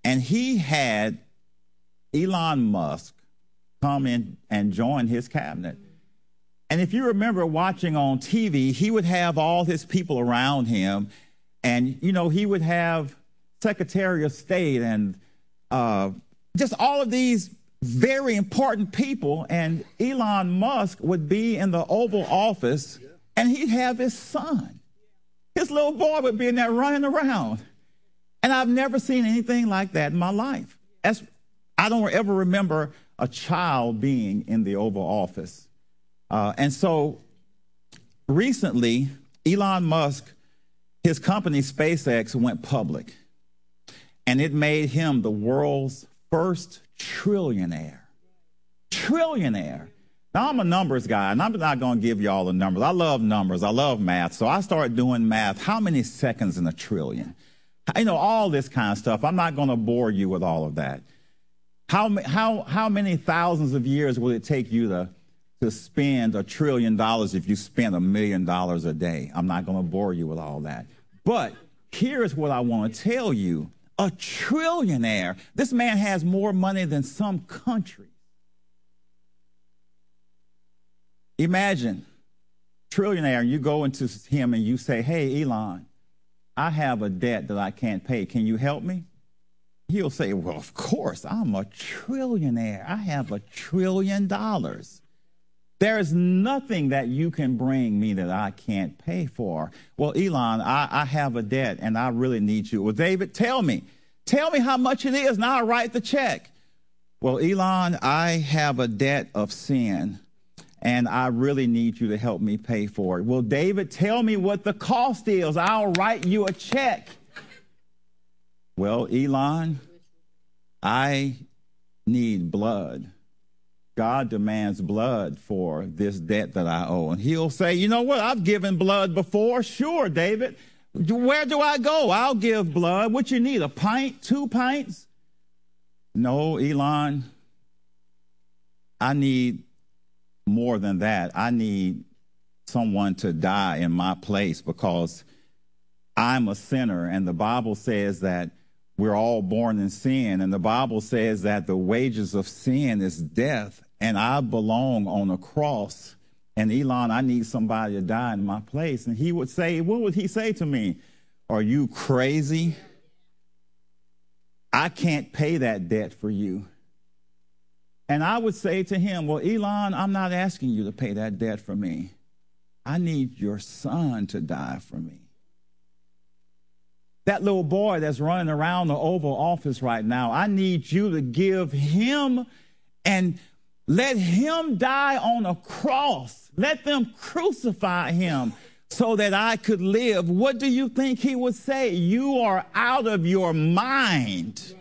and he had Elon Musk come in and join his cabinet. And if you remember watching on TV, he would have all his people around him, and, you know, he would have Secretary of State and just all of these very important people, and Elon Musk would be in the Oval Office, and he'd have his son. His little boy would be in there running around. And I've never seen anything like that in my life. I don't ever remember a child being in the Oval Office. And so recently, Elon Musk, his company SpaceX went public, and it made him the world's first trillionaire. Trillionaire. Now, I'm a numbers guy, and I'm not going to give you all the numbers. I love numbers. I love math. So I started doing math. How many seconds in a trillion? You know, all this kind of stuff. I'm not going to bore you with all of that. How many thousands of years will it take you to spend $1 trillion if you spend $1 million a day? I'm not going to bore you with all that. But here's what I want to tell you. A trillionaire. This man has more money than some countries. Imagine, trillionaire, and you go into him and you say, hey, Elon, I have a debt that I can't pay. Can you help me? He'll say, well, of course, I'm a trillionaire. I have $1 trillion. There is nothing that you can bring me that I can't pay for. Well, Elon, I have a debt, and I really need you. Well, David, tell me how much it is, and I'll write the check. Well, Elon, I have a debt of sin, and I really need you to help me pay for it. Well, David, tell me what the cost is. I'll write you a check. Well, Elon, I need blood. God demands blood for this debt that I owe. And he'll say, you know what? I've given blood before. Sure, David. Where do I go? I'll give blood. What you need, a pint, 2 pints? No, Elon, I need more than that. I need someone to die in my place because I'm a sinner. And the Bible says that we're all born in sin. And the Bible says that the wages of sin is death. And I belong on a cross. And Elon, I need somebody to die in my place. And he would say, what would he say to me? Are you crazy? I can't pay that debt for you. And I would say to him, well, Elon, I'm not asking you to pay that debt for me. I need your son to die for me. That little boy that's running around the Oval Office right now, I need you to give him and let him die on a cross. Let them crucify him so that I could live. What do you think he would say? You are out of your mind.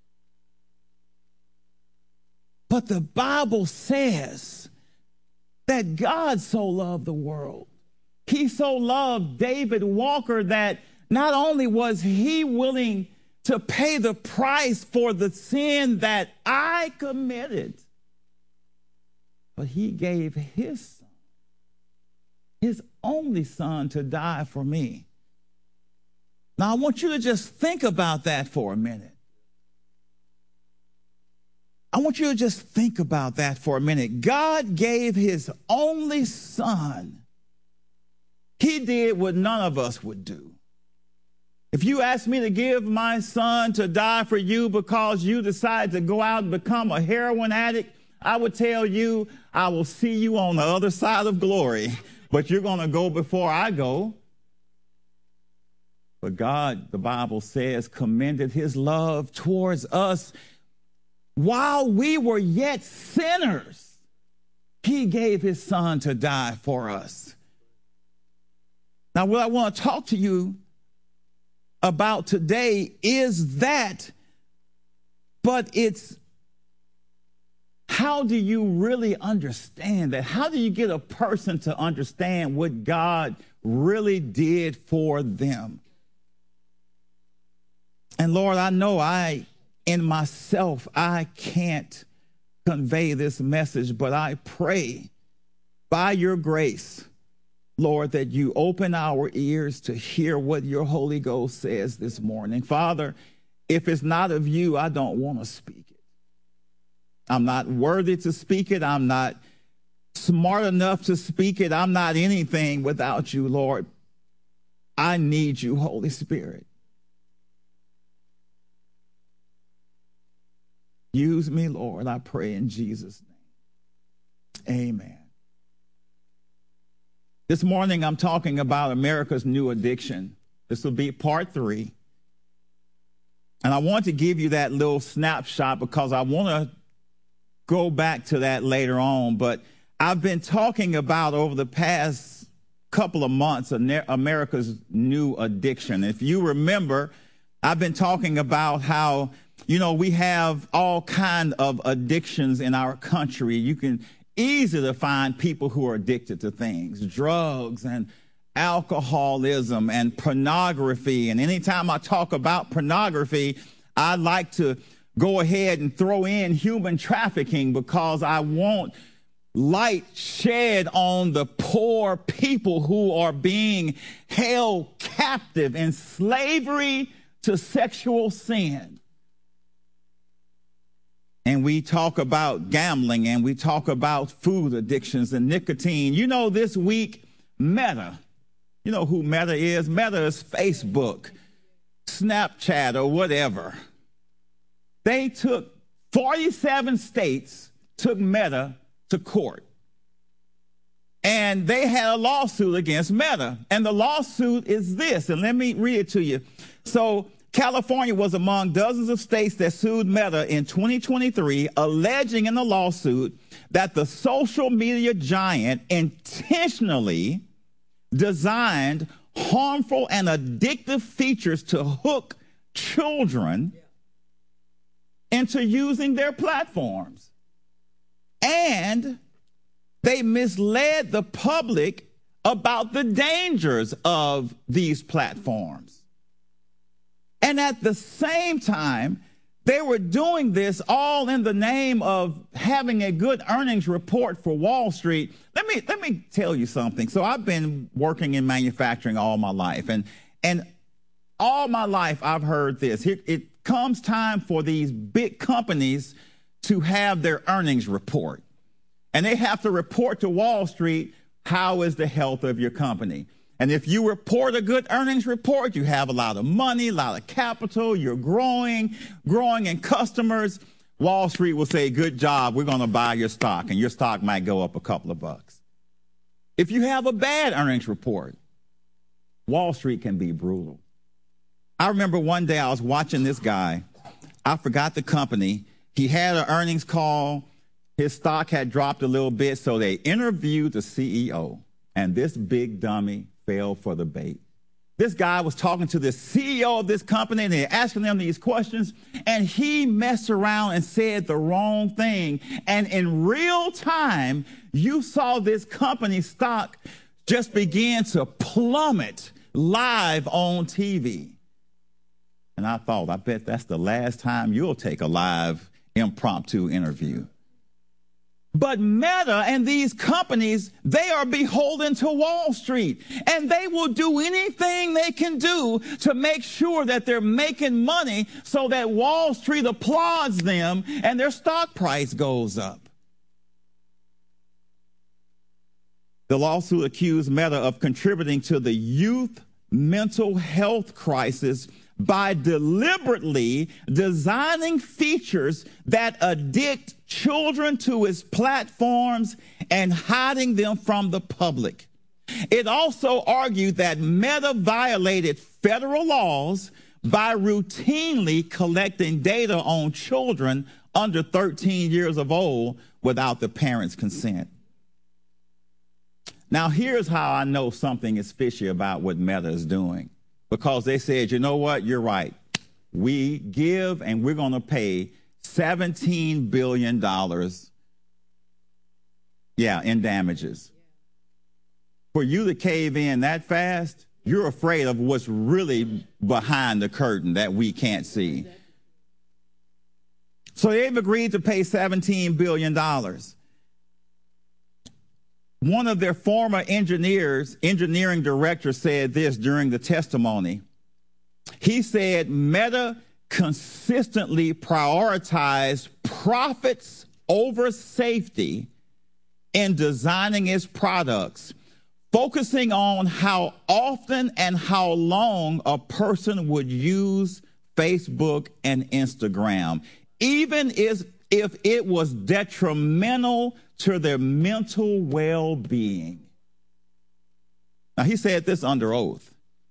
But the Bible says that God so loved the world. He so loved David Walker that not only was he willing to pay the price for the sin that I committed, but he gave his son, his only son, to die for me. Now, I want you to just think about that for a minute. I want you to just think about that for a minute. God gave his only son. He did what none of us would do. If you asked me to give my son to die for you because you decided to go out and become a heroin addict, I would tell you, I will see you on the other side of glory, but you're going to go before I go. But God, the Bible says, commended his love towards us. While we were yet sinners, he gave his son to die for us. Now, what I want to talk to you about today is that, but it's how do you really understand that? How do you get a person to understand what God really did for them? And Lord, I know in myself, I can't convey this message, but I pray by your grace, Lord, that you open our ears to hear what your Holy Ghost says this morning. Father, If it's not of you, I don't want to speak it. I'm not worthy to speak it. I'm not smart enough to speak it. I'm not anything without you, Lord. I need you, Holy Spirit. Use me, Lord, I pray in Jesus' name. Amen. This morning, I'm talking about America's new addiction. This will be part 3. And I want to give you that little snapshot because I want to go back to that later on. But I've been talking about over the past couple of months America's new addiction. If you remember, I've been talking about how, we have all kinds of addictions in our country. You can easily find people who are addicted to things, drugs and alcoholism and pornography. And anytime I talk about pornography, I like to go ahead and throw in human trafficking because I want light shed on the poor people who are being held captive in slavery to sexual sin. And we talk about gambling and we talk about food addictions and nicotine. This week, Meta. You know who Meta is? Meta is Facebook, Snapchat, or whatever. They took 47 states, took Meta to court. And they had a lawsuit against Meta. And the lawsuit is this, and let me read it to you. So California was among dozens of states that sued Meta in 2023, alleging in the lawsuit that the social media giant intentionally designed harmful and addictive features to hook children into using their platforms. And they misled the public about the dangers of these platforms. And at the same time, they were doing this all in the name of having a good earnings report for Wall Street. Let me tell you something. So I've been working in manufacturing all my life, and all my life I've heard this. It comes time for these big companies to have their earnings report, and they have to report to Wall Street how is the health of your company. And if you report a good earnings report, you have a lot of money, a lot of capital, you're growing in customers. Wall Street will say, good job, we're going to buy your stock, and your stock might go up a couple of bucks. If you have a bad earnings report, Wall Street can be brutal. I remember one day I was watching this guy. I forgot the company. He had an earnings call. His stock had dropped a little bit, so they interviewed the CEO, and this big dummy fell for the bait. This guy was talking to the CEO of this company, and they're asking them these questions, and he messed around and said the wrong thing. And in real time, you saw this company stock just begin to plummet live on TV. And I thought, I bet that's the last time you'll take a live impromptu interview. But Meta and these companies, they are beholden to Wall Street, and they will do anything they can do to make sure that they're making money so that Wall Street applauds them and their stock price goes up. The lawsuit accused Meta of contributing to the youth mental health crisis by deliberately designing features that addict children to its platforms and hiding them from the public. It also argued that Meta violated federal laws by routinely collecting data on children under 13 years of old without the parents' consent. Now, here's how I know something is fishy about what Meta is doing. Because they said, you know what, you're right. We give and we're going to pay $17 billion, in damages. For you to cave in that fast, you're afraid of what's really behind the curtain that we can't see. So they've agreed to pay $17 billion. One of their former engineering director said this during the testimony. He said, Meta consistently prioritized profits over safety in designing its products, focusing on how often and how long a person would use Facebook and Instagram, even if it was detrimental to their mental well-being. Now, he said this under oath.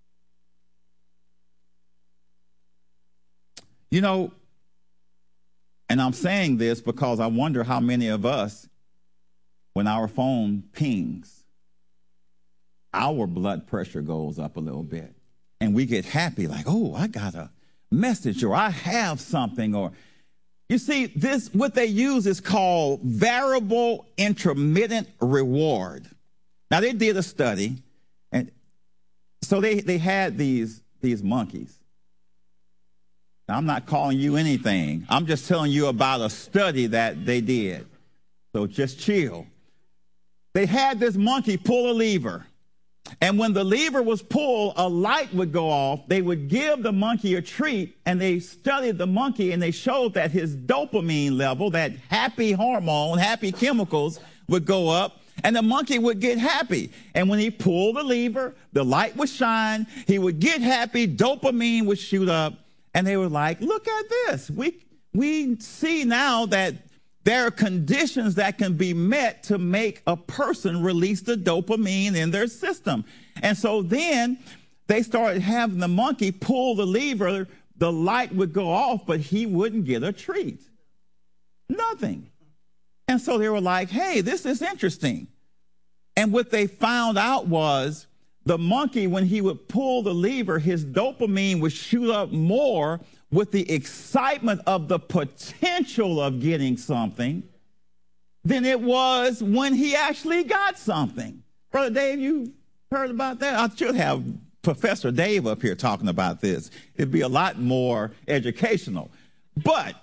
You know, and I'm saying this because I wonder how many of us, when our phone pings, our blood pressure goes up a little bit. And we get happy, like, oh, I got a message, or I have something. Or, you see, what they use is called variable intermittent reward. Now, they did a study, and so they had these monkeys. Now, I'm not calling you anything. I'm just telling you about a study that they did. So just chill. They had this monkey pull a lever. And when the lever was pulled, a light would go off. They would give the monkey a treat, and they studied the monkey, and they showed that his dopamine level, that happy hormone, happy chemicals, would go up, and the monkey would get happy. And when he pulled the lever, the light would shine, he would get happy, dopamine would shoot up, and they were like, look at this. We see now that there are conditions that can be met to make a person release the dopamine in their system. And so then they started having the monkey pull the lever, the light would go off, but he wouldn't get a treat. Nothing. And so they were like, hey, this is interesting. And what they found out was the monkey, when he would pull the lever, his dopamine would shoot up more with the excitement of the potential of getting something than it was when he actually got something. Brother Dave, you heard about that? I should have Professor Dave up here talking about this. It'd be a lot more educational. But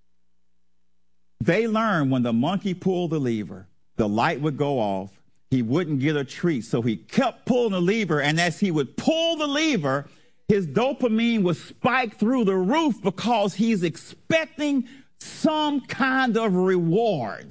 they learned when the monkey pulled the lever, the light would go off, he wouldn't get a treat. So he kept pulling the lever, and as he would pull the lever, his dopamine would spike through the roof because he's expecting some kind of reward,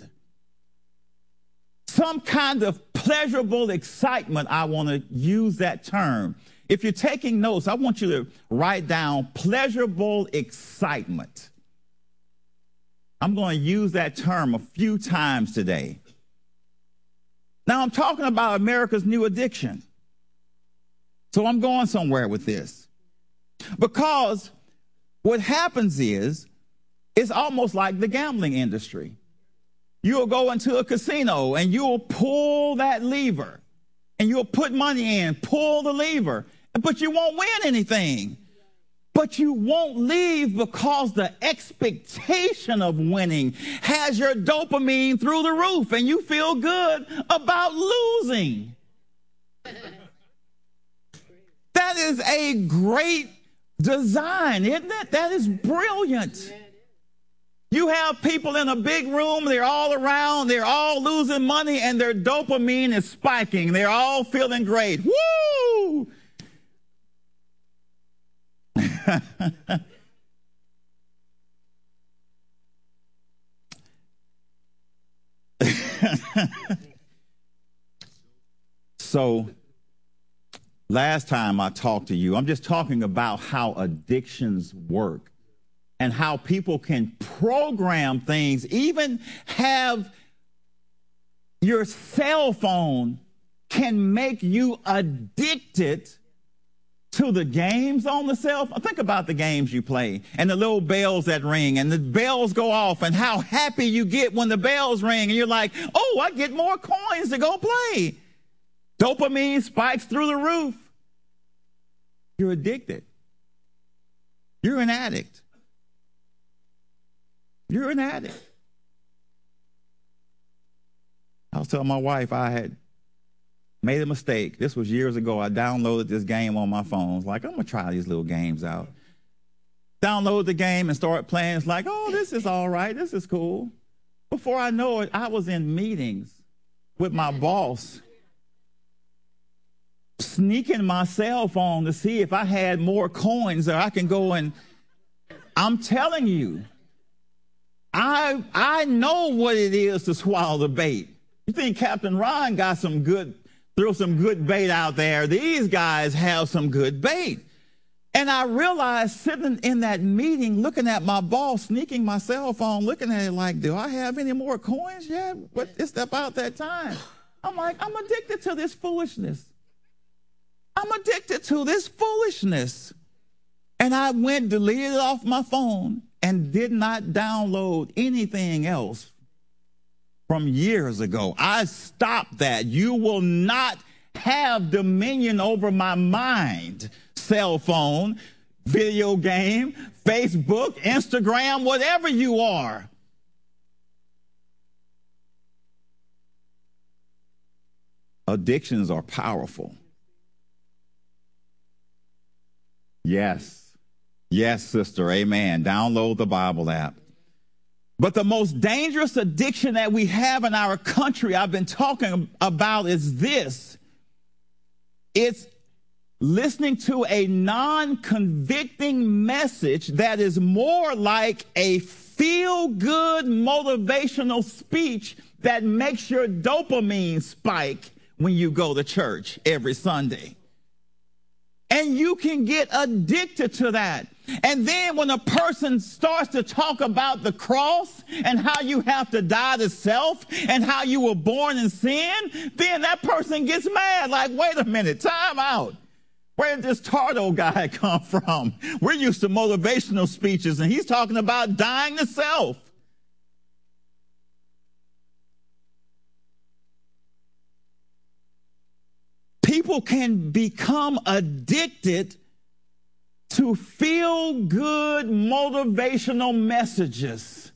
some kind of pleasurable excitement. I want to use that term. If you're taking notes, I want you to write down pleasurable excitement. I'm going to use that term a few times today. Now, I'm talking about America's new addiction. So I'm going somewhere with this. Because what happens is, it's almost like the gambling industry. You'll go into a casino and you'll pull that lever and you'll put money in, pull the lever, but you won't win anything. But you won't leave because the expectation of winning has your dopamine through the roof and you feel good about losing. That is a great design, isn't it? That is brilliant. You have people in a big room, they're all around, they're all losing money, and their dopamine is spiking. They're all feeling great. Woo! So, last time I talked to you, I'm just talking about how addictions work and how people can program things, even have your cell phone can make you addicted to the games on the cell phone. Think about the games you play and the little bells that ring and the bells go off and how happy you get when the bells ring and you're like, oh, I get more coins to go play. Dopamine spikes through the roof. You're addicted. You're an addict. You're an addict. I was telling my wife I had made a mistake. This was years ago. I downloaded this game on my phone. I was like, I'm going to try these little games out. Downloaded the game and started playing. It's like, oh, this is all right. This is cool. Before I know it, I was in meetings with my boss, sneaking my cell phone to see if I had more coins or I can go and I'm telling you, I know what it is to swallow the bait. You think Captain Ron got threw some good bait out there? These guys have some good bait. And I realized sitting in that meeting, looking at my boss, sneaking my cell phone, looking at it like, do I have any more coins yet? But it's about that time. I'm like, I'm addicted to this foolishness. I'm addicted to this foolishness. And I deleted it off my phone and did not download anything else from years ago. I stopped that. You will not have dominion over my mind. Cell phone, video game, Facebook, Instagram, whatever you are. Addictions are powerful. Yes. Yes, sister. Amen. Download the Bible app. But the most dangerous addiction that we have in our country, I've been talking about, is this. It's listening to a non-convicting message that is more like a feel-good motivational speech that makes your dopamine spike when you go to church every Sunday. And you can get addicted to that. And then when a person starts to talk about the cross and how you have to die to self and how you were born in sin, then that person gets mad. Like, wait a minute, time out. Where did this Tardo guy come from? We're used to motivational speeches, and he's talking about dying to self. People can become addicted to feel-good motivational messages.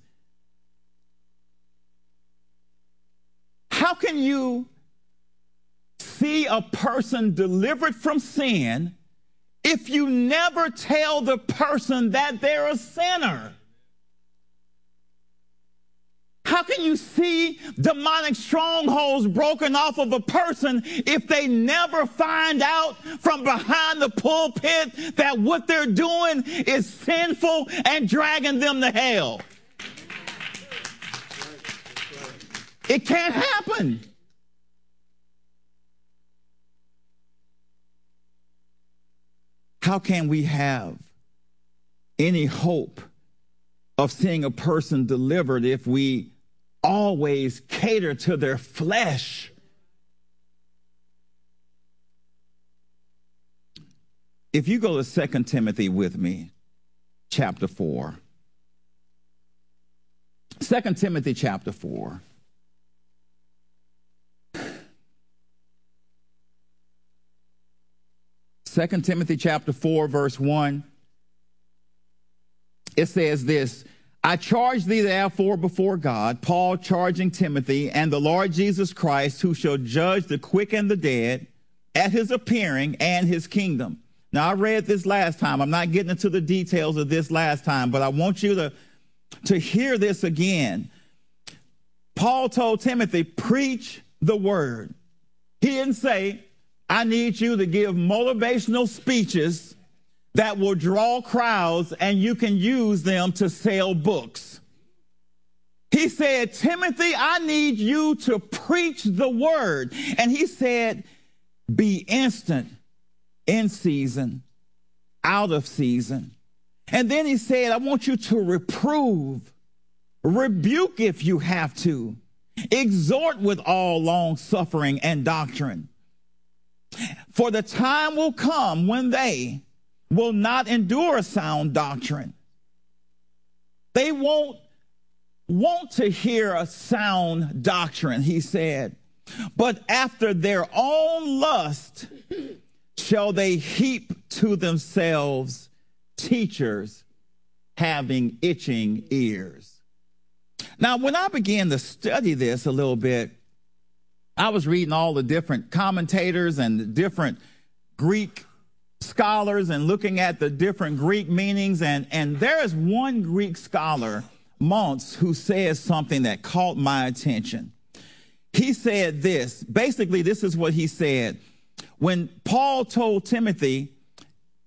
How can you see a person delivered from sin if you never tell the person that they're a sinner? How can you see demonic strongholds broken off of a person if they never find out from behind the pulpit that what they're doing is sinful and dragging them to hell? It can't happen. How can we have any hope of seeing a person delivered if we always cater to their flesh? If you go to 2 Timothy with me, chapter 4. 2 Timothy chapter 4. Second Timothy chapter 4, verse 1. It says this: I charge thee therefore before God, Paul charging Timothy, and the Lord Jesus Christ, who shall judge the quick and the dead at his appearing and his kingdom. Now, I read this last time. I'm not getting into the details of this last time, but I want you to hear this again. Paul told Timothy, preach the word. He didn't say, I need you to give motivational speeches that will draw crowds and you can use them to sell books. He said, Timothy, I need you to preach the word. And he said, be instant, in season, out of season. And then he said, I want you to reprove, rebuke if you have to, exhort with all long suffering and doctrine. For the time will come when they will not endure sound doctrine. They won't want to hear a sound doctrine, he said, but after their own lust shall they heap to themselves teachers having itching ears. Now, when I began to study this a little bit, I was reading all the different commentators and the different Greek scholars and looking at the different Greek meanings. And there is one Greek scholar, Mons, who says something that caught my attention. He said this. Basically, this is what he said. When Paul told Timothy,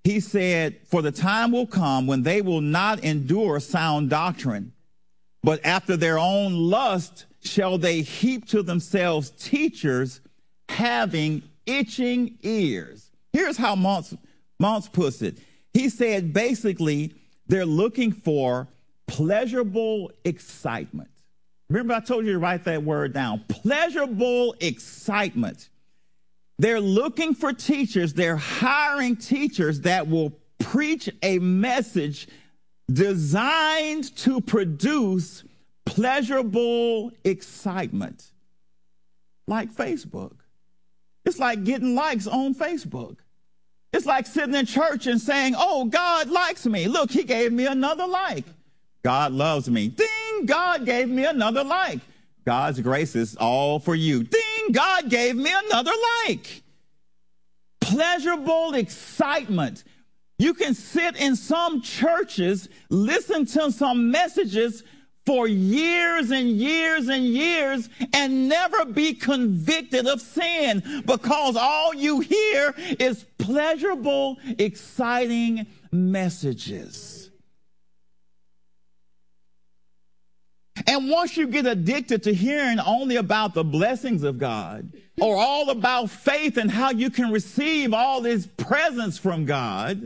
he said, for the time will come when they will not endure sound doctrine, but after their own lust shall they heap to themselves teachers having itching ears. Here's how Mounce puts it. He said, basically, they're looking for pleasurable excitement. Remember, I told you to write that word down. Pleasurable excitement. They're looking for teachers. They're hiring teachers that will preach a message designed to produce pleasurable excitement. Like Facebook. It's like getting likes on Facebook. It's like sitting in church and saying, oh, God likes me. Look, he gave me another like. God loves me. Ding, God gave me another like. God's grace is all for you. Ding, God gave me another like. Pleasurable excitement. You can sit in some churches, listen to some messages for years and years and years and never be convicted of sin because all you hear is pleasurable, exciting messages. And once you get addicted to hearing only about the blessings of God or all about faith and how you can receive all this presence from God,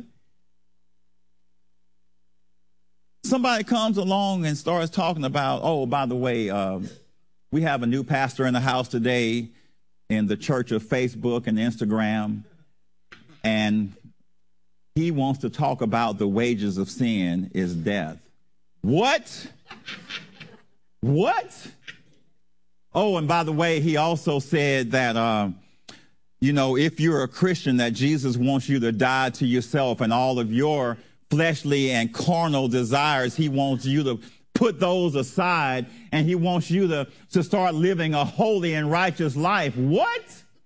somebody comes along and starts talking about, oh, by the way, we have a new pastor in the house today in the church of Facebook and Instagram, and he wants to talk about the wages of sin is death. What? What? Oh, and by the way, he also said that, if you're a Christian, that Jesus wants you to die to yourself and all of your fleshly and carnal desires. He wants you to put those aside, and he wants you to start living a holy and righteous life. What?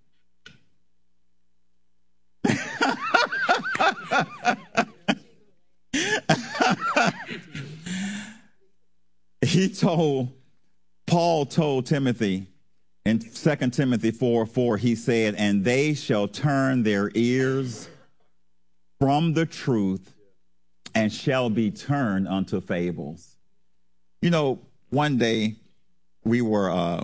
Paul told Timothy in 2 Timothy 4:4, he said, and they shall turn their ears from the truth and shall be turned unto fables. One day we were, I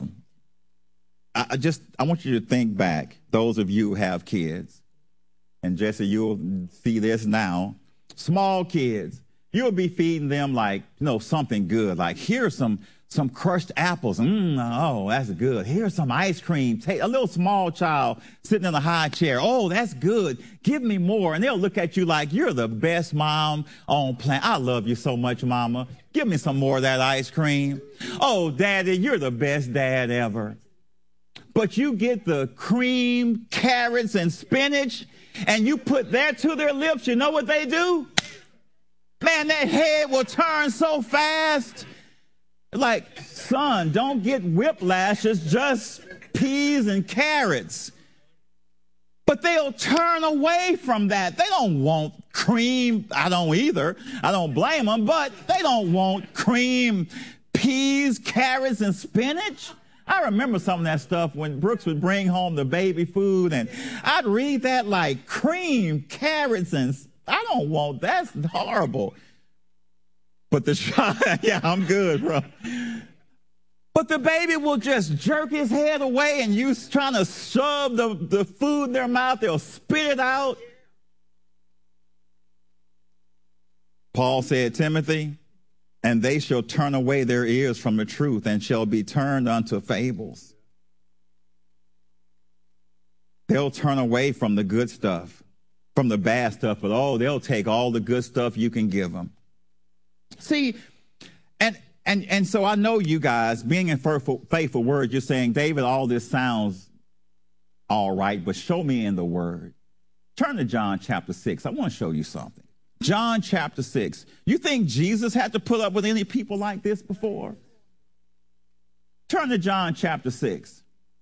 want you to think back, those of you who have kids, and Jesse, you'll see this now, small kids. You'll be feeding them something good. Like, here's some crushed apples. Oh, that's good. Here's some ice cream. Take a little small child sitting in a high chair. Oh, that's good. Give me more. And they'll look at you like you're the best mom on planet. I love you so much, mama. Give me some more of that ice cream. Oh, daddy, you're the best dad ever. But you get the cream, carrots, and spinach, and you put that to their lips. You know what they do? Man, that head will turn so fast. Like, son, don't get whiplash. It's just peas and carrots. But they'll turn away from that. They don't want cream. I don't either. I don't blame them, but they don't want cream, peas, carrots, and spinach. I remember some of that stuff when Brooks would bring home the baby food, and I'd read that like cream, carrots, and I don't want, that's horrible. But the child, yeah, I'm good, bro. But the baby will just jerk his head away, and you trying to shove the food in their mouth, they'll spit it out. Paul said, Timothy, and they shall turn away their ears from the truth and shall be turned unto fables. They'll turn away from the good stuff, from the bad stuff, but they'll take all the good stuff you can give them. See, and so I know you guys, being in faithful word, you're saying, David, all this sounds all right, but show me in the word. Turn to John chapter 6. I want to show you something. John chapter 6. You think Jesus had to put up with any people like this before? Turn to John chapter 6.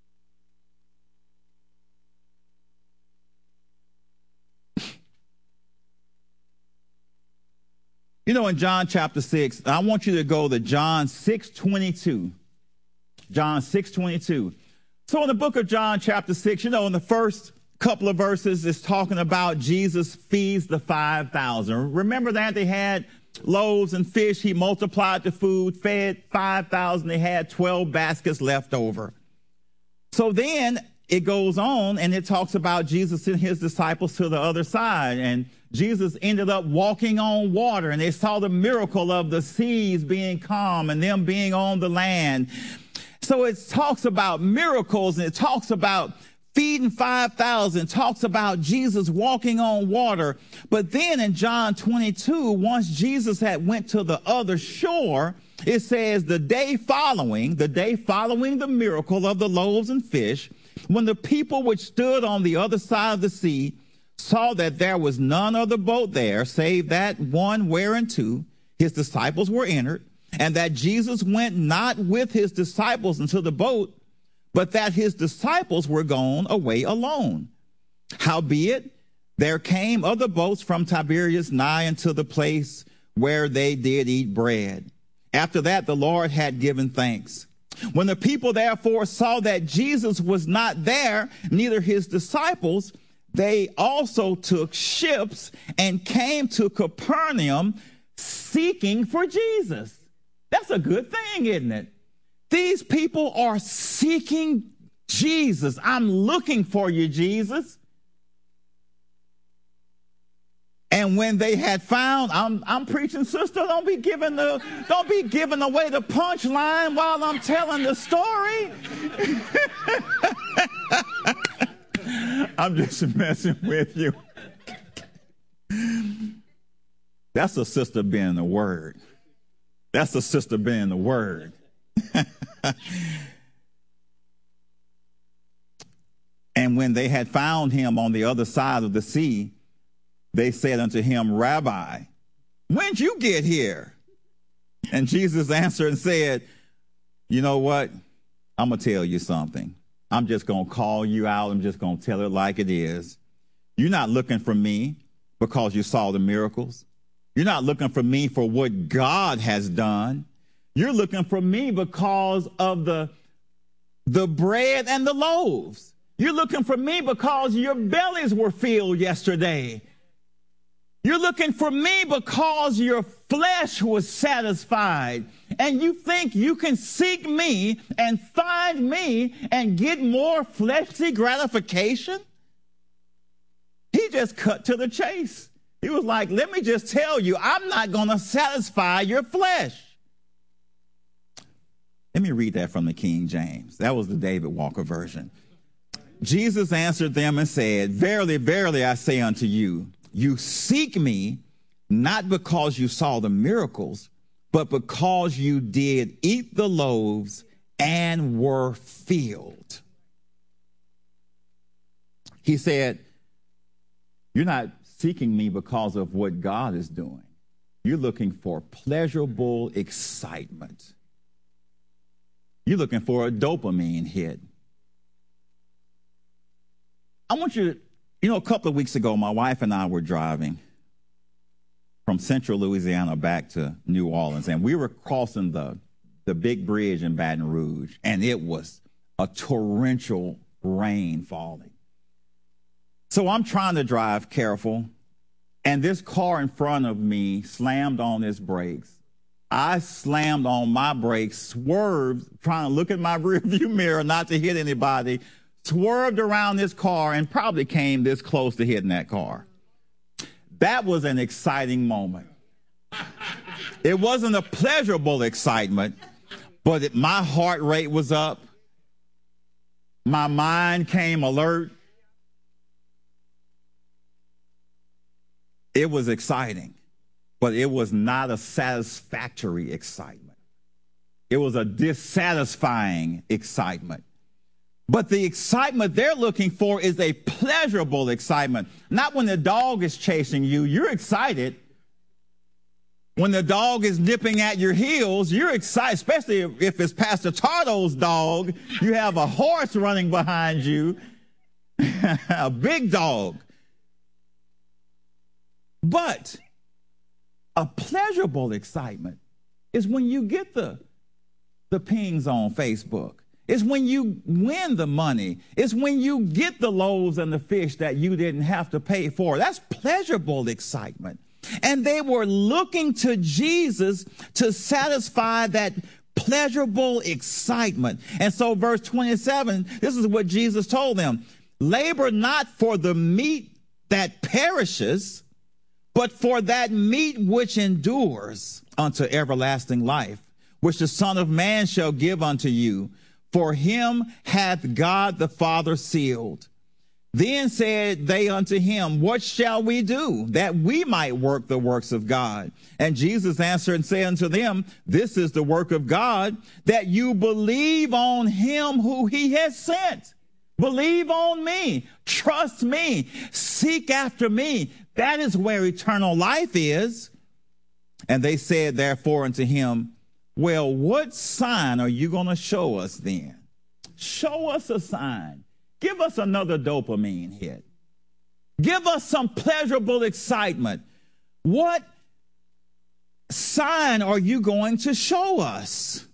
In John chapter 6, I want you to go to John 6:22. John 6:22. So in the book of John chapter 6, in the first couple of verses is talking about Jesus feeds the 5,000. Remember that they had loaves and fish. He multiplied the food, fed 5,000. They had 12 baskets left over. So then it goes on and it talks about Jesus and his disciples to the other side. And Jesus ended up walking on water, and they saw the miracle of the seas being calm and them being on the land. So it talks about miracles, and it talks about feeding 5,000, talks about Jesus walking on water. But then in John 22, once Jesus had went to the other shore, it says the day following the miracle of the loaves and fish, when the people which stood on the other side of the sea saw that there was none of the boat there, save that one whereunto his disciples were entered, and that Jesus went not with his disciples into the boat, but that his disciples were gone away alone. Howbeit, there came other boats from Tiberias nigh unto the place where they did eat bread. After that, the Lord had given thanks. When the people therefore saw that Jesus was not there, neither his disciples, they also took ships and came to Capernaum seeking for Jesus. That's a good thing, isn't it? These people are seeking Jesus. I'm looking for you, Jesus. And when they had found, I'm preaching, sister, don't be giving away the punchline while I'm telling the story. I'm just messing with you. That's a sister being the word. That's a sister being the word. And when they had found him on the other side of the sea, they said unto him, Rabbi, when'd you get here? And Jesus answered and said, you know what? I'm going to tell you something. I'm just going to call you out. I'm just going to tell it like it is. You're not looking for me because you saw the miracles. You're not looking for me for what God has done. You're looking for me because of the bread and the loaves. You're looking for me because your bellies were filled yesterday. You're looking for me because your flesh was satisfied. And you think you can seek me and find me and get more fleshly gratification? He just cut to the chase. He was like, let me just tell you, I'm not going to satisfy your flesh. Let me read that from the King James. That was the David Walker version. Jesus answered them and said, verily, verily, I say unto you, you seek me not because you saw the miracles, but because you did eat the loaves and were filled. He said, you're not seeking me because of what God is doing. You're looking for pleasurable excitement. You're looking for a dopamine hit. I want you to, a couple of weeks ago, my wife and I were driving from central Louisiana back to New Orleans, and we were crossing the big bridge in Baton Rouge, and it was a torrential rain falling. So I'm trying to drive careful, and this car in front of me slammed on its brakes. I slammed on my brakes, swerved, trying to look at my rearview mirror not to hit anybody, swerved around this car and probably came this close to hitting that car. That was an exciting moment. It wasn't a pleasurable excitement, but my heart rate was up. My mind came alert. It was exciting, but it was not a satisfactory excitement. It was a dissatisfying excitement. But the excitement they're looking for is a pleasurable excitement. Not when the dog is chasing you, you're excited. When the dog is nipping at your heels, you're excited, especially if it's Pastor Tardo's dog. You have a horse running behind you, a big dog. But a pleasurable excitement is when you get the pings on Facebook It's when you win the money. It's when you get the loaves and the fish that you didn't have to pay for. That's pleasurable excitement. And they were looking to Jesus to satisfy that pleasurable excitement. And so verse 27, this is what Jesus told them. Labor not for the meat that perishes, but for that meat which endures unto everlasting life, which the Son of Man shall give unto you. For him hath God the Father sealed. Then said they unto him, what shall we do that we might work the works of God? And Jesus answered and said unto them, this is the work of God, that you believe on him who he has sent. Believe on me. Trust me. Seek after me. That is where eternal life is. And they said therefore unto him, well, what sign are you going to show us then? Show us a sign. Give us another dopamine hit. Give us some pleasurable excitement. What sign are you going to show us?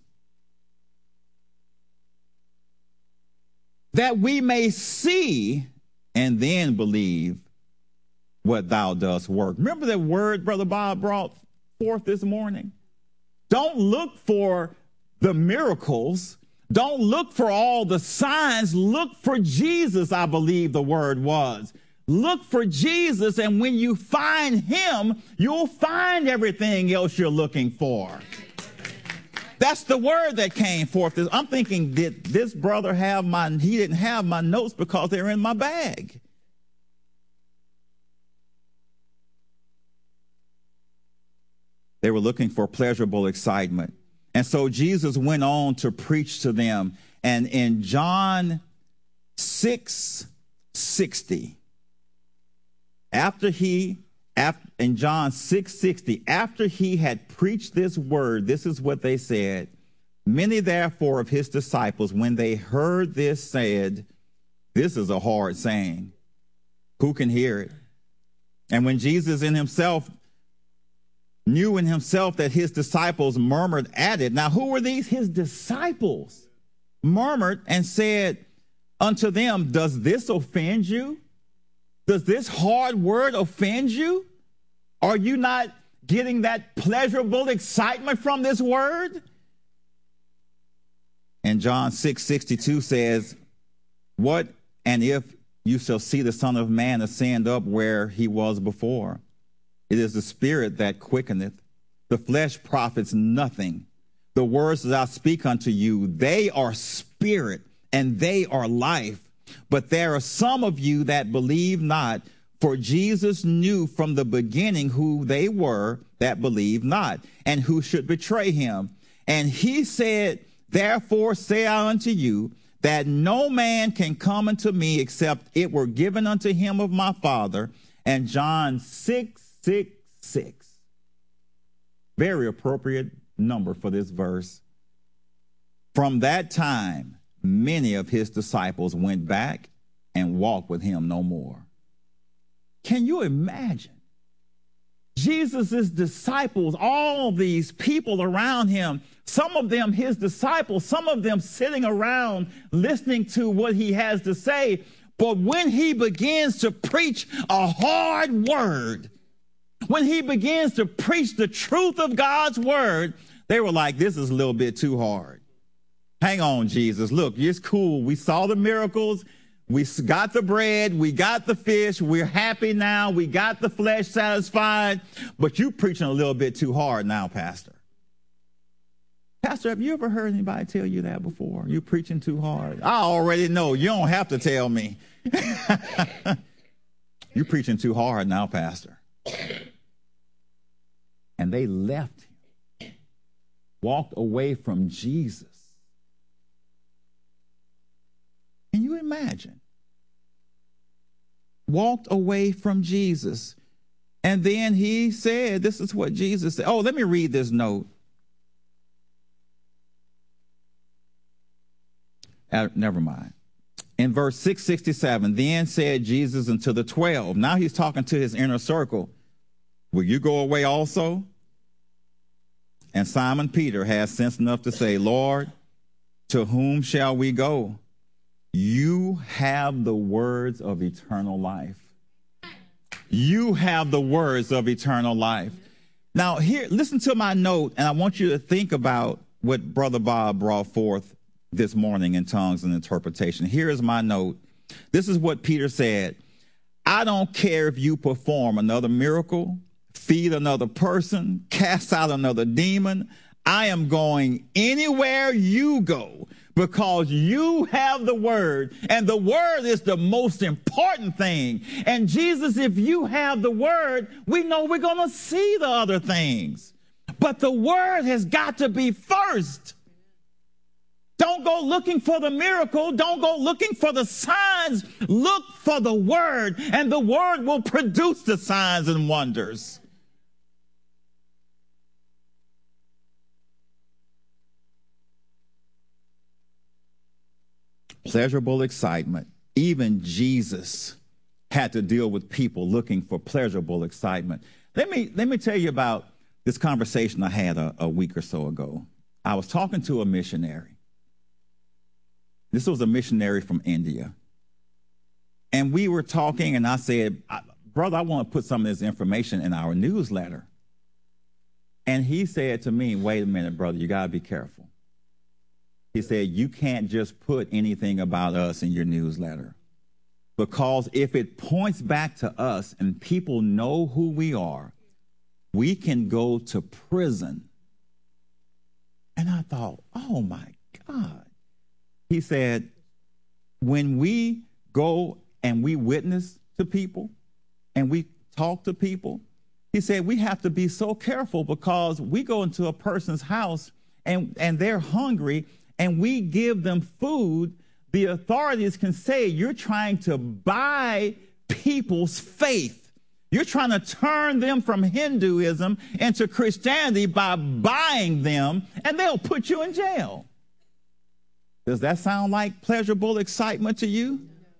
That we may see and then believe what thou dost work. Remember that word Brother Bob brought forth this morning? Don't look for the miracles. Don't look for all the signs. Look for Jesus, I believe the word was. Look for Jesus, and when you find him, you'll find everything else you're looking for. That's the word that came forth. I'm thinking, did this brother have he didn't have my notes because they're in my bag. They were looking for pleasurable excitement. And so Jesus went on to preach to them. And in John 6:60, in John 6:60, after he had preached this word, this is what they said. Many therefore of his disciples, when they heard this, said, this is a hard saying. Who can hear it? And when Jesus knew in himself that his disciples murmured at it. Now, who were these? His disciples murmured and said unto them, does this offend you? Does this hard word offend you? Are you not getting that pleasurable excitement from this word? And John 6:62 says, what and if you shall see the Son of Man ascend up where he was before? It is the spirit that quickeneth. The flesh profits nothing. The words that I speak unto you, they are spirit and they are life. But there are some of you that believe not, for Jesus knew from the beginning who they were that believed not, and who should betray him. And he said, therefore say I unto you, that no man can come unto me except it were given unto him of my Father. And John 6:6. Very appropriate number for this verse. From that time, many of his disciples went back and walked with him no more. Can you imagine? Jesus' disciples, all these people around him, some of them his disciples, some of them sitting around listening to what he has to say. But when he begins to preach a hard word, when he begins to preach the truth of God's word, they were like, this is a little bit too hard. Hang on, Jesus. Look, it's cool. We saw the miracles. We got the bread. We got the fish. We're happy now. We got the flesh satisfied. But you preaching a little bit too hard now, Pastor. Pastor, have you ever heard anybody tell you that before? You preaching too hard? I already know. You don't have to tell me. You preaching too hard now, Pastor. And they left him, walked away from Jesus. Can you imagine? Walked away from Jesus. And then he said, this is what Jesus said. Oh, let me read this note. Never mind. In verse 667, then said Jesus unto the 12. Now he's talking to his inner circle. Will you go away also? And Simon Peter has sense enough to say, Lord, To whom shall we go? You have the words of eternal life. You have the words of eternal life. Now, here, listen to my note, and I want you to think about what Brother Bob brought forth this morning in tongues and interpretation. Here is my note. This is what Peter said. I don't care if you perform another miracle, feed another person, cast out another demon. I am going anywhere you go because you have the word, and the word is the most important thing. And Jesus, if you have the word, we know we're going to see the other things. But the word has got to be first. Don't go looking for the miracle. Don't go looking for the signs. Look for the word, and the word will produce the signs and wonders. Pleasurable excitement. Even Jesus had to deal with people looking for pleasurable excitement. Let me tell you about this conversation I had a week or so ago. I was talking to a missionary. This was a missionary from India. And we were talking, and I said, brother, I want to put some of this information in our newsletter. And he said to me, wait a minute, brother, you got to be careful. He said, you can't just put anything about us in your newsletter, because if it points back to us and people know who we are, we can go to prison. And I thought, oh, my God. He said, when we go and we witness to people and we talk to people, he said, we have to be so careful because we go into a person's house and they're hungry, and we give them food, the authorities can say you're trying to buy people's faith. You're trying to turn them from Hinduism into Christianity by buying them, and they'll put you in jail. Does that sound like pleasurable excitement to you?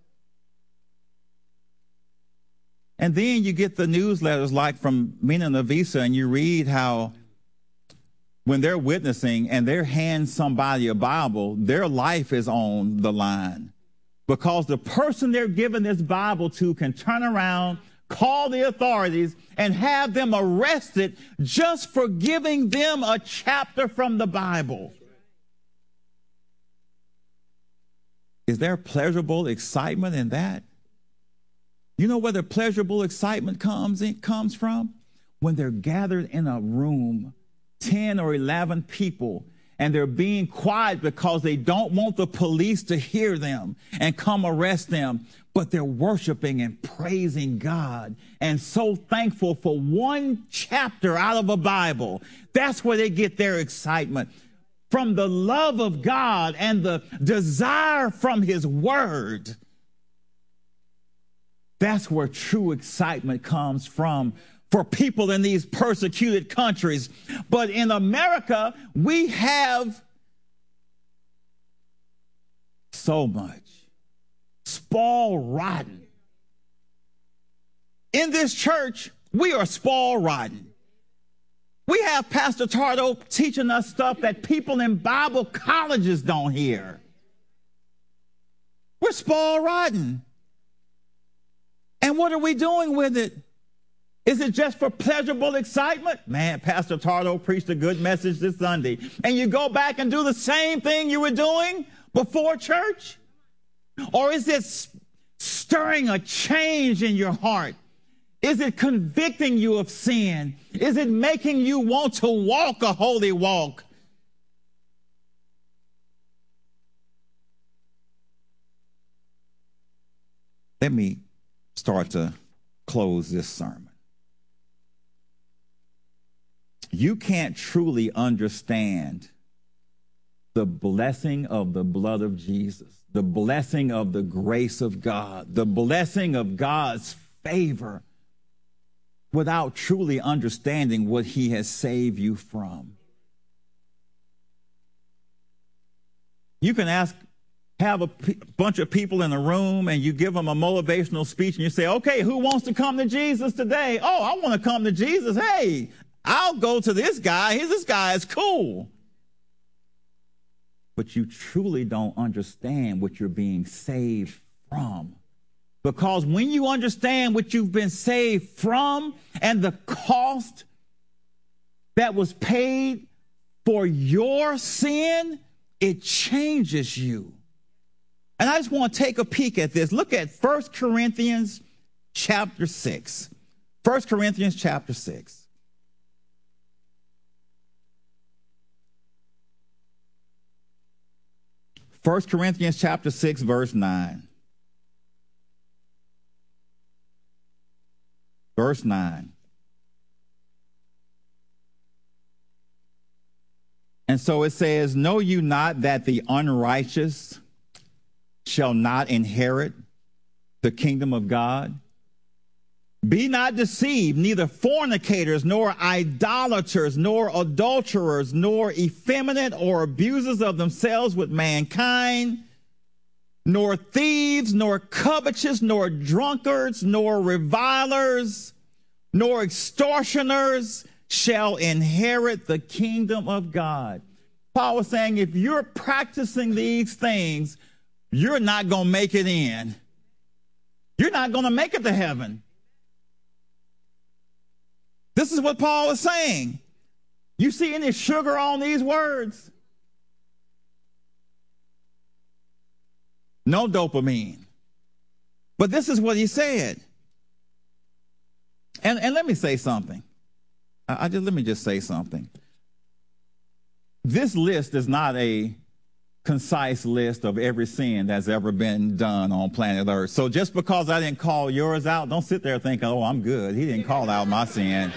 And then you get the newsletters like from Mina Navisa, and you read how when they're witnessing and they hand somebody a Bible, their life is on the line, because the person they're giving this Bible to can turn around, call the authorities, and have them arrested just for giving them a chapter from the Bible. Is there pleasurable excitement in that? You know where the pleasurable excitement comes from? When they're gathered in a room, 10 or 11 people, and they're being quiet because they don't want the police to hear them and come arrest them, but they're worshiping and praising God and so thankful for one chapter out of a Bible. That's where they get their excitement, from the love of God and the desire from his word. That's where true excitement comes from for people in these persecuted countries. But in America, we have so much spoiled rotten. In this church, we are spoiled rotten. We have Pastor Tardo teaching us stuff that people in Bible colleges don't hear. We're spoiled rotten. And what are we doing with it? Is it just for pleasurable excitement? Man, Pastor Tardo preached a good message this Sunday, and you go back and do the same thing you were doing before church? Or is it stirring a change in your heart? Is it convicting you of sin? Is it making you want to walk a holy walk? Let me start to close this sermon. You can't truly understand the blessing of the blood of Jesus, the blessing of the grace of God, the blessing of God's favor, without truly understanding what he has saved you from. You can have a bunch of people in a room and you give them a motivational speech and you say, okay, who wants to come to Jesus today? Oh, I want to come to Jesus. Hey, I'll go to this guy. This guy is cool. but you truly don't understand what you're being saved from. Because when you understand what you've been saved from and the cost that was paid for your sin, it changes you. And I just want to take a peek at this. Look at 1 Corinthians chapter 6. 1 Corinthians chapter 6. First Corinthians chapter 6, verse 9. Verse 9. And so it says, know you not that the unrighteous shall not inherit the kingdom of God? Be not deceived, neither fornicators, nor idolaters, nor adulterers, nor effeminate or abusers of themselves with mankind, nor thieves, nor covetous, nor drunkards, nor revilers, nor extortioners shall inherit the kingdom of God. Paul was saying, if you're practicing these things, you're not going to make it in. You're not going to make it to heaven. This is what Paul is saying. You see any sugar on these words? No dopamine. But this is what he said. And let me say something. Let me just say something. This list is not a concise list of every sin that's ever been done on planet Earth. So just because I didn't call yours out, don't sit there thinking, oh, I'm good. He didn't call out my sin.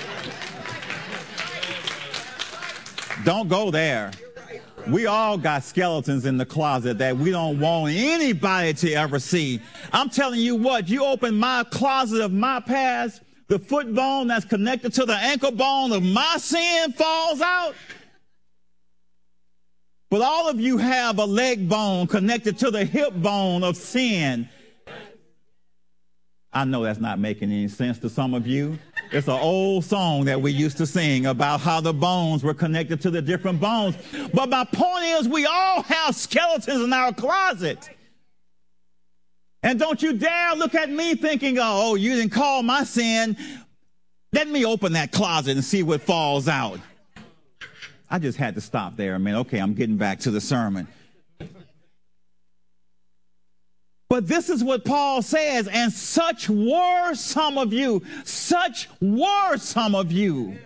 Don't go there. We all got skeletons in the closet that we don't want anybody to ever see. I'm telling you what, you open my closet of my past, the foot bone that's connected to the ankle bone of my sin falls out. But all of you have a leg bone connected to the hip bone of sin. I know that's not making any sense to some of you. It's an old song that we used to sing about how the bones were connected to the different bones. But my point is, we all have skeletons in our closet. And don't you dare look at me thinking, oh, you didn't call my sin. Let me open that closet and see what falls out. I just had to stop there a minute. Okay, I'm getting back to the sermon. But this is what Paul says, and such were some of you. Such were some of you.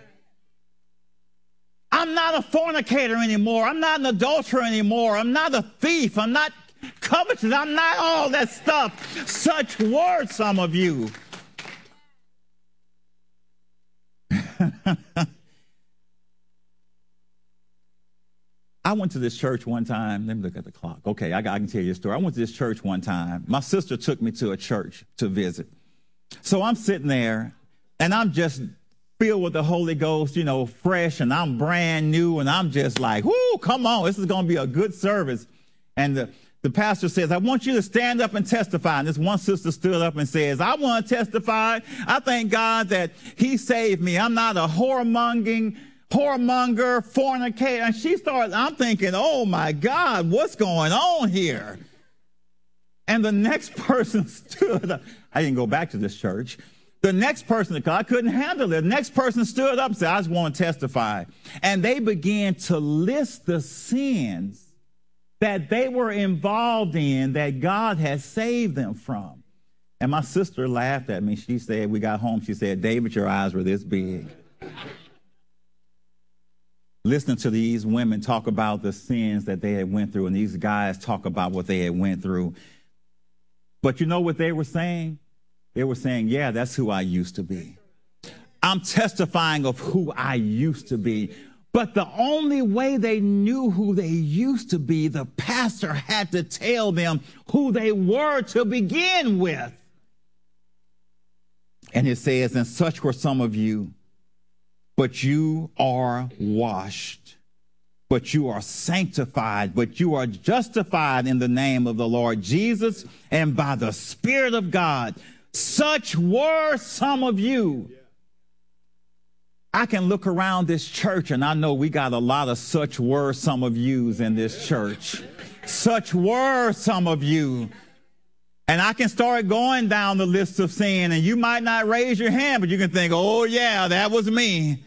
I'm not a fornicator anymore. I'm not an adulterer anymore. I'm not a thief. I'm not covetous. I'm not all that stuff. Such were some of you. I went to this church one time. Let me look at the clock. Okay, I can tell you a story. I went to this church one time. My sister took me to a church to visit. So I'm sitting there, and I'm just filled with the Holy Ghost, you know, fresh, and I'm brand new, and I'm just like, whoo, come on, this is going to be a good service. And the pastor says, I want you to stand up and testify. And this one sister stood up and says, I want to testify. I thank God that he saved me. I'm not a whoremonger, fornicator. And she started, I'm thinking, oh my God, what's going on here? And the next person stood up. I didn't go back to this church. The next person, because I couldn't handle it, the next person stood up and said, I just want to testify. And they began to list the sins that they were involved in that God had saved them from. And my sister laughed at me. She said, we got home, she said, David, your eyes were this big. Listening to these women talk about the sins that they had went through, and these guys talk about what they had went through. But you know what they were saying? They were saying, yeah, that's who I used to be. I'm testifying of who I used to be. But the only way they knew who they used to be, the pastor had to tell them who they were to begin with. And it says, and such were some of you, but you are washed, but you are sanctified, but you are justified in the name of the Lord Jesus and by the Spirit of God. Such were some of you. I can look around this church and I know we got a lot of such were some of yous in this church. Such were some of you. And I can start going down the list of sin, and you might not raise your hand, but you can think, oh yeah, that was me.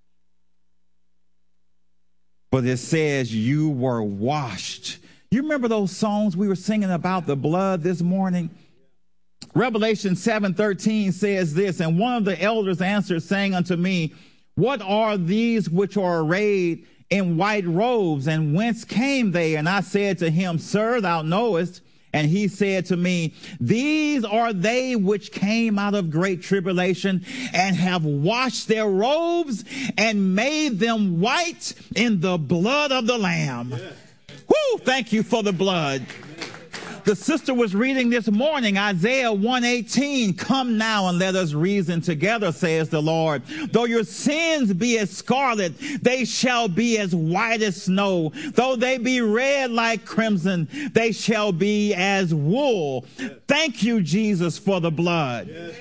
But it says you were washed. You remember those songs we were singing about the blood this morning? Revelation 7:13 says this, and one of the elders answered, saying unto me, what are these which are arrayed in white robes, and whence came they? And I said to him, Sir, thou knowest. And he said to me, these are they which came out of great tribulation and have washed their robes and made them white in the blood of the Lamb. Yeah. Woo! Thank you for the blood. The sister was reading this morning, Isaiah 1:18. Come now and let us reason together, says the Lord. Though your sins be as scarlet, they shall be as white as snow. Though they be red like crimson, they shall be as wool. Yes. Thank you, Jesus, for the blood. Yes.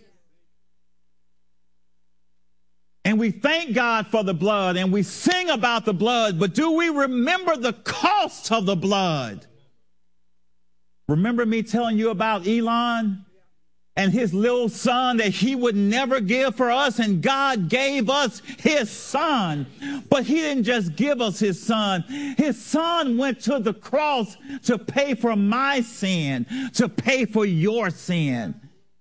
And we thank God for the blood, and we sing about the blood, but do we remember the cost of the blood? Remember me telling you about Elon and his little son that he would never give for us, and God gave us his son. But he didn't just give us his son. His son went to the cross to pay for my sin, to pay for your sin.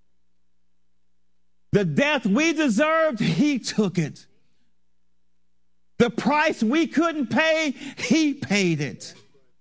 The death we deserved, he took it. The price we couldn't pay, he paid it.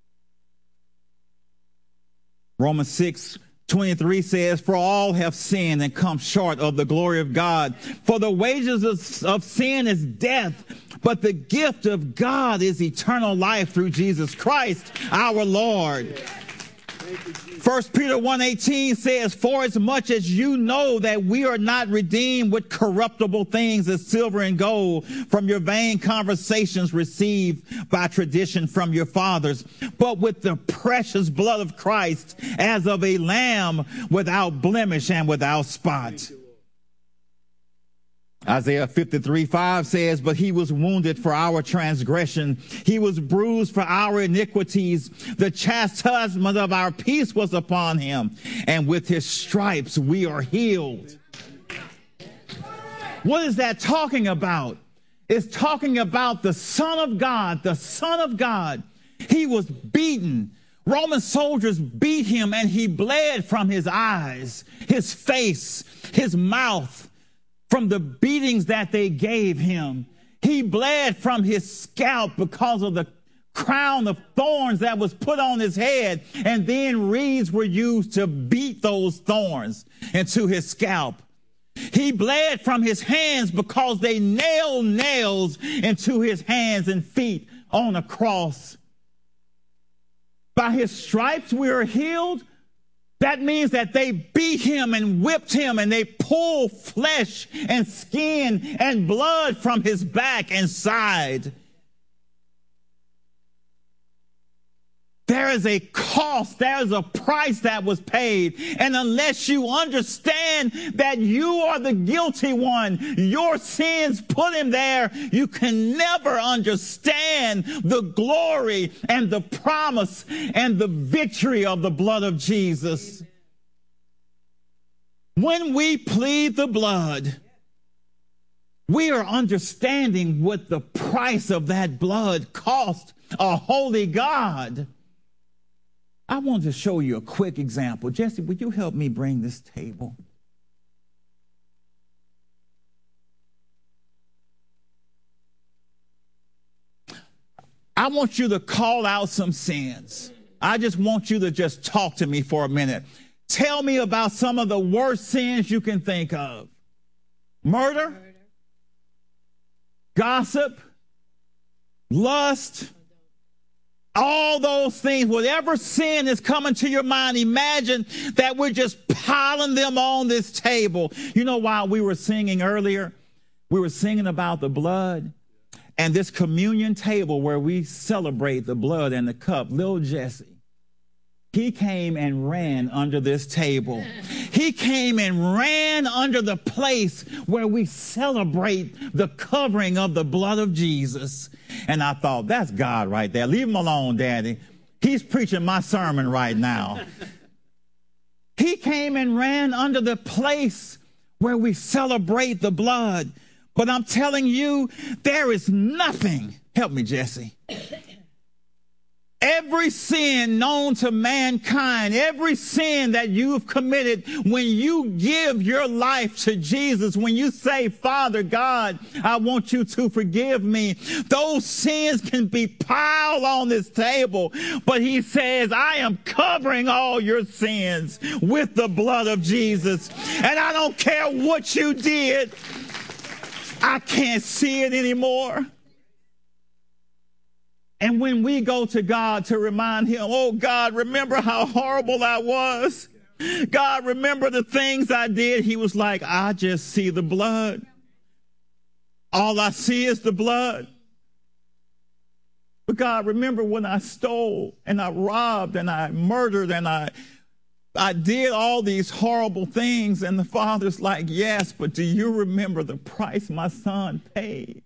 Romans 6:23 says, for all have sinned and come short of the glory of God. For the wages of sin is death, but the gift of God is eternal life through Jesus Christ, our Lord. 1 Peter 1:18 says, for as much as you know that we are not redeemed with corruptible things as silver and gold from your vain conversations received by tradition from your fathers, but with the precious blood of Christ as of a lamb without blemish and without spot. Isaiah 53:5 says, but he was wounded for our transgression. He was bruised for our iniquities. The chastisement of our peace was upon him, and with his stripes we are healed. What is that talking about? It's talking about the Son of God, the Son of God. He was beaten. Roman soldiers beat him, and he bled from his eyes, his face, his mouth, from the beatings that they gave him. He bled from his scalp because of the crown of thorns that was put on his head, and then reeds were used to beat those thorns into his scalp. He bled from his hands because they nailed nails into his hands and feet on a cross. By his stripes we are healed. That means that they beat him and whipped him, and they pulled flesh and skin and blood from his back and side. There is a cost, there is a price that was paid. And unless you understand that you are the guilty one, your sins put him there, you can never understand the glory and the promise and the victory of the blood of Jesus. When we plead the blood, we are understanding what the price of that blood cost a holy God. I want to show you a quick example. Jesse, would you help me bring this table? I want you to call out some sins. I just want you to just talk to me for a minute. Tell me about some of the worst sins you can think of. Murder, gossip, lust, all those things, whatever sin is coming to your mind, imagine that we're just piling them on this table. You know, while we were singing earlier, we were singing about the blood and this communion table where we celebrate the blood and the cup. Little Jesse, he came and ran under this table. He came and ran under the place where we celebrate the covering of the blood of Jesus. And I thought, that's God right there. Leave him alone, Daddy. He's preaching my sermon right now. He came and ran under the place where we celebrate the blood. But I'm telling you, there is nothing. Help me, Jesse. Every sin known to mankind, every sin that you've committed, when you give your life to Jesus, when you say, Father God, I want you to forgive me, those sins can be piled on this table. But he says, I am covering all your sins with the blood of Jesus. And I don't care what you did. I can't see it anymore. And when we go to God to remind him, oh, God, remember how horrible I was. God, remember the things I did. He was like, I just see the blood. All I see is the blood. But God, remember when I stole and I robbed and I murdered and I did all these horrible things. And the Father's like, yes, but do you remember the price my son paid?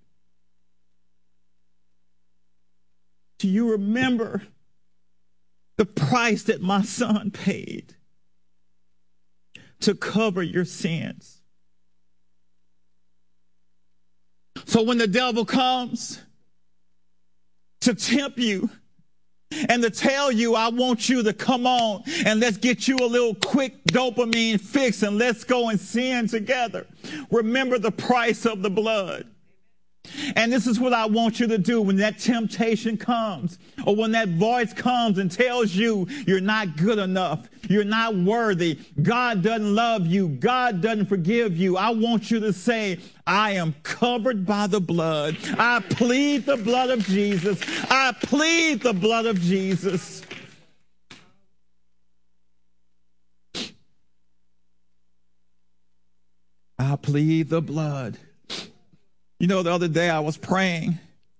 Do you remember the price that my son paid to cover your sins? So when the devil comes to tempt you and to tell you, I want you to come on and let's get you a little quick dopamine fix and let's go and sin together, remember the price of the blood. And this is what I want you to do when that temptation comes, or when that voice comes and tells you you're not good enough, you're not worthy, God doesn't love you, God doesn't forgive you. I want you to say, I am covered by the blood. I plead the blood of Jesus. I plead the blood of Jesus. I plead the blood. You know, the other day I was praying,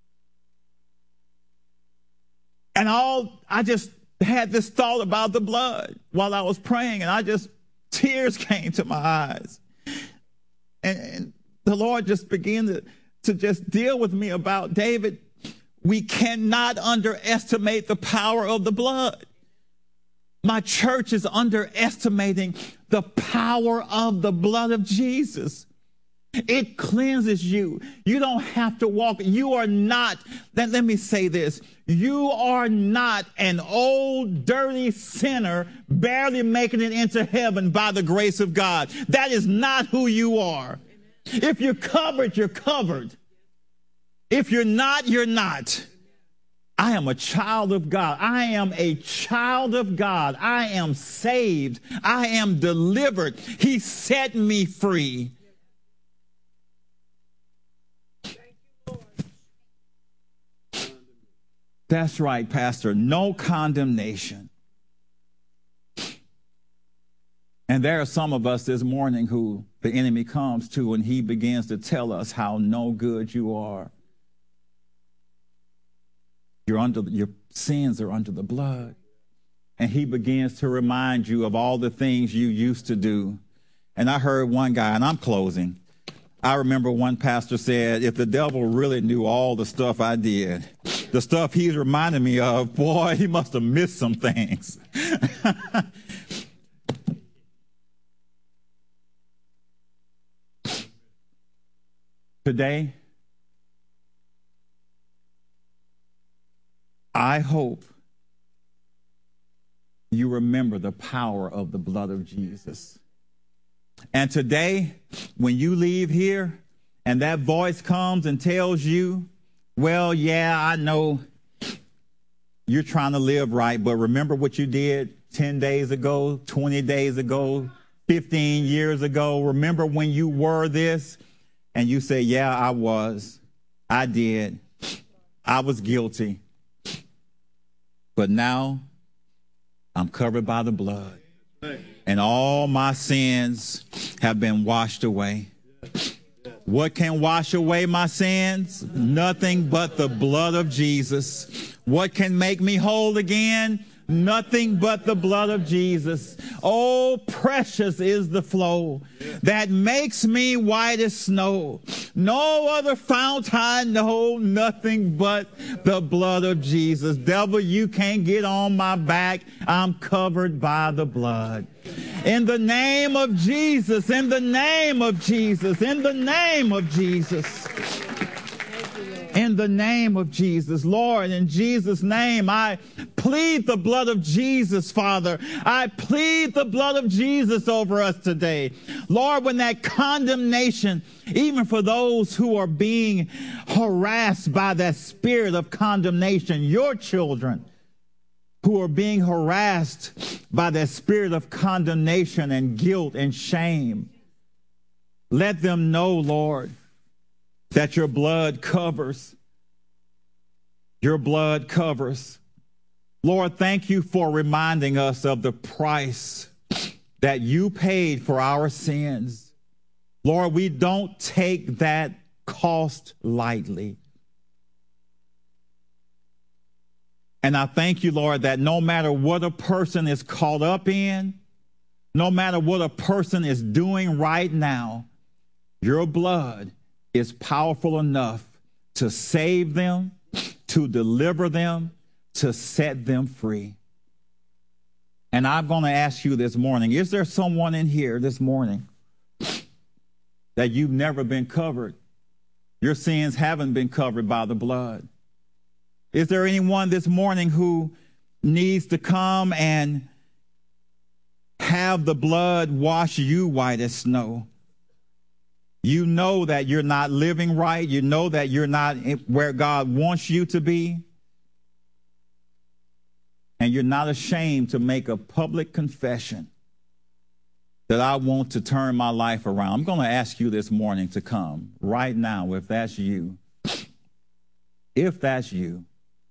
and I just had this thought about the blood while I was praying, and tears came to my eyes. And the Lord just began to just deal with me about, David, we cannot underestimate the power of the blood. My church is underestimating the power of the blood of Jesus. It cleanses you. You don't have to walk. You are not, let me say this. You are not an old, dirty sinner barely making it into heaven by the grace of God. That is not who you are. If you're covered, you're covered. If you're not, you're not. I am a child of God. I am a child of God. I am saved. I am delivered. He set me free. That's right, Pastor. No condemnation. And there are some of us this morning who the enemy comes to and he begins to tell us how no good you are. Your sins are under the blood. And he begins to remind you of all the things you used to do. And I heard one guy, and I'm closing. I remember one pastor said, if the devil really knew all the stuff I did, the stuff he's reminding me of, boy, he must have missed some things. Today, I hope you remember the power of the blood of Jesus. And today, when you leave here and that voice comes and tells you, well, yeah, I know you're trying to live right, but remember what you did 10 days ago, 20 days ago, 15 years ago. Remember when you were this? And you say, yeah, I did. I was guilty. But now I'm covered by the blood. And all my sins have been washed away. What can wash away my sins? Nothing but the blood of Jesus. What can make me whole again? Nothing but the blood of Jesus. Oh, precious is the flow that makes me white as snow. No other fount I know, nothing but the blood of Jesus. Devil, you can't get on my back. I'm covered by the blood. In the name of Jesus, in the name of Jesus, in the name of Jesus. In the name of Jesus, Lord, in Jesus' name, I plead the blood of Jesus, Father. I plead the blood of Jesus over us today. Lord, when that condemnation, even for those who are being harassed by that spirit of condemnation, your children who are being harassed by that spirit of condemnation and guilt and shame, let them know, Lord, that your blood covers. Your blood covers. Lord, thank you for reminding us of the price that you paid for our sins. Lord, we don't take that cost lightly. And I thank you, Lord, that no matter what a person is caught up in, no matter what a person is doing right now, your blood is powerful enough to save them, to deliver them, to set them free. And I'm going to ask you this morning, is there someone in here this morning that you've never been covered? Your sins haven't been covered by the blood. Is there anyone this morning who needs to come and have the blood wash you white as snow? You know that you're not living right. You know that you're not where God wants you to be. And you're not ashamed to make a public confession that I want to turn my life around. I'm going to ask you this morning to come right now, if that's you. If that's you.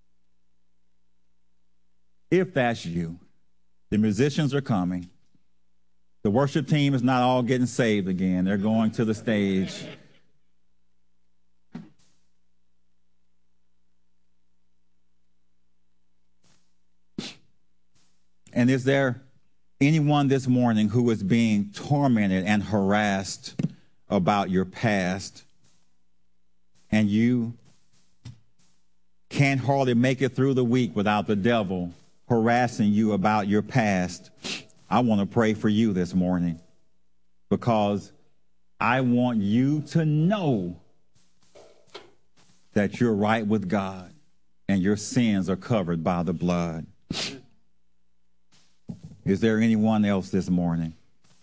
If that's you. The musicians are coming. The worship team is not all getting saved again. They're going to the stage. And is there anyone this morning who is being tormented and harassed about your past, and you can't hardly make it through the week without the devil harassing you about your past? I want to pray for you this morning, because I want you to know that you're right with God and your sins are covered by the blood. Is there anyone else this morning?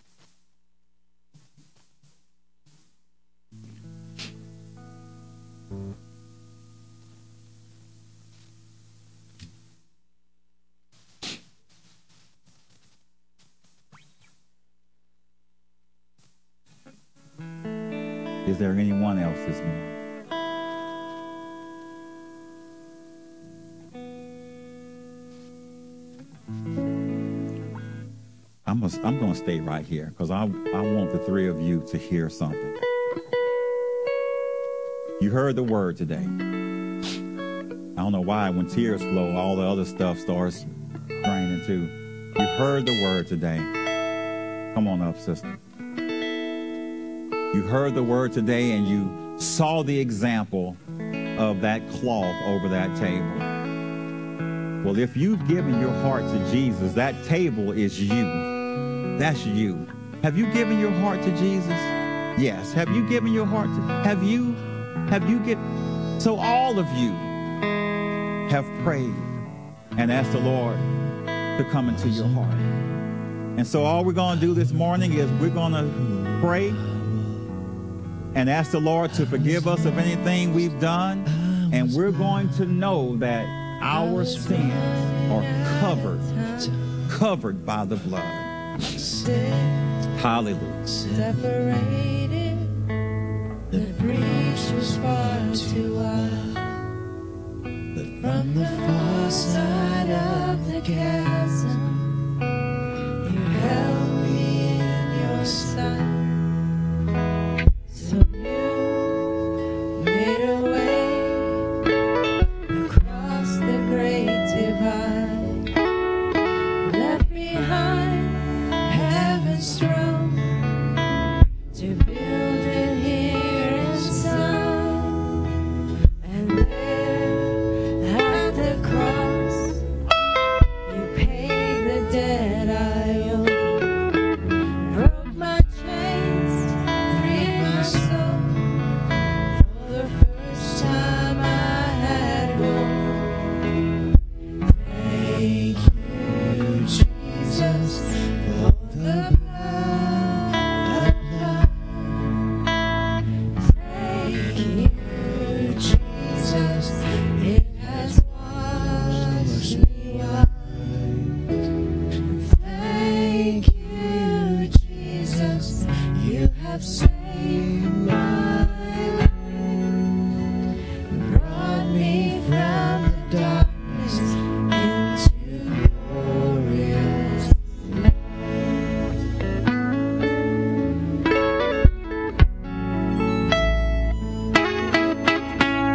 Is there anyone else this morning? I'm going to stay right here, because I want the three of you to hear something. You heard the word today. I don't know why when tears flow, all the other stuff starts draining too. You heard the word today. Come on up, sister. You heard the word today, and you saw the example of that cloth over that table. Well, if you've given your heart to Jesus, that table is you. That's you. Have you given your heart to Jesus? Yes. Have you given your heart to? Have you given? So all of you have prayed and asked the Lord to come into your heart. And so all we're going to do this morning is we're going to pray and ask the Lord to forgive us of anything we've done. And we're going to know that our sins are covered by the blood. Hallelujah. Separated, the breach was far too wide, but from the far side of the chasm, you held me in your sight. So you made a way across the great divide. have seen